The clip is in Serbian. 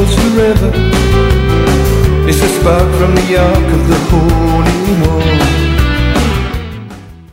flows forever. It's a spark from the ark of the Holy